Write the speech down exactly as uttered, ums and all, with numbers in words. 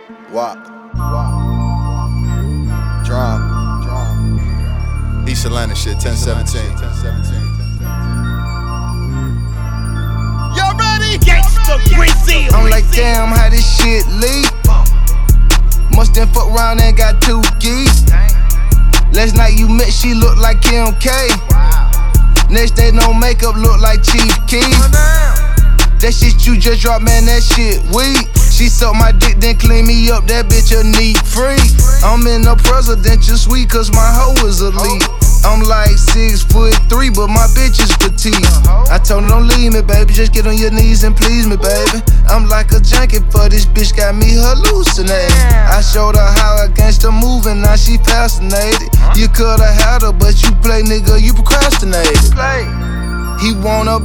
Wop, wop, Drum, drum. East Atlanta shit, ten seventeen. Y'all ready? Gangsta Brazil. I'm like, damn, how this shit leak? Must then fuck around and got two geeks. Last night you met, she looked like Kim K. Next day, no makeup, look like Chief Keef. That shit you just dropped, man, that shit weak. She sucked my dick, then clean me up, that bitch a neat freak. I'm in a presidential suite, cause my hoe is elite. I'm like six foot three, but my bitch is petite. I told her don't leave me, baby, just get on your knees and please me, baby. I'm like a junkie for this bitch, got me hallucinating. I showed her how a gangster move and now she fascinated. You coulda had her, but you play, nigga, you procrastinated. He wanna